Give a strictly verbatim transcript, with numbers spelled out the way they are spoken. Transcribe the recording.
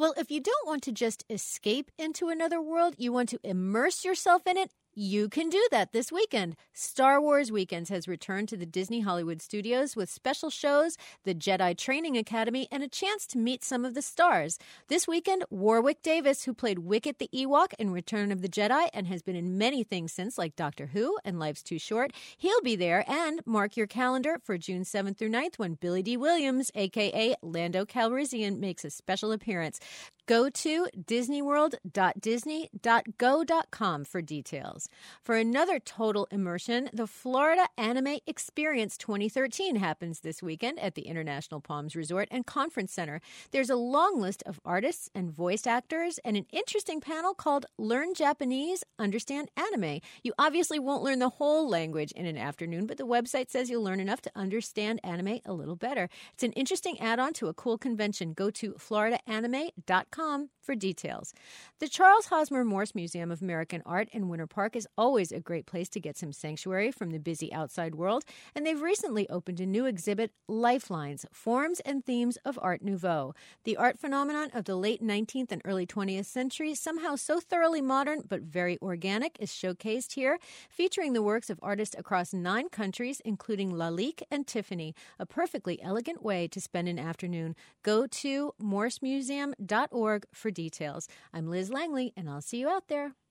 Well, if you don't want to just escape into another world, you want to immerse yourself in it, you can do that this weekend. Star Wars Weekends has returned to the Disney Hollywood Studios with special shows, the Jedi Training Academy, and a chance to meet some of the stars. This weekend, Warwick Davis, who played Wicket the Ewok in Return of the Jedi and has been in many things since, like Doctor Who and Life's Too Short, he'll be there. And mark your calendar for June seventh through ninth when Billy D. Williams, a k a. Lando Calrissian, makes a special appearance. Go to disney world dot disney dot go dot com for details. For another total immersion, the Florida Anime Experience twenty thirteen happens this weekend at the International Palms Resort and Conference Center. There's a long list of artists and voice actors and an interesting panel called Learn Japanese, Understand Anime. You obviously won't learn the whole language in an afternoon, but the website says you'll learn enough to understand anime a little better. It's an interesting add-on to a cool convention. Go to florida anime dot com for details. The Charles Hosmer Morse Museum of American Art in Winter Park is always a great place to get some sanctuary from the busy outside world, and they've recently opened a new exhibit, Lifelines, Forms and Themes of Art Nouveau. The art phenomenon of the late nineteenth and early twentieth century, somehow so thoroughly modern but very organic, is showcased here, featuring the works of artists across nine countries, including Lalique and Tiffany, a perfectly elegant way to spend an afternoon. Go to morse museum dot org for details. I'm Liz Langley, and I'll see you out there.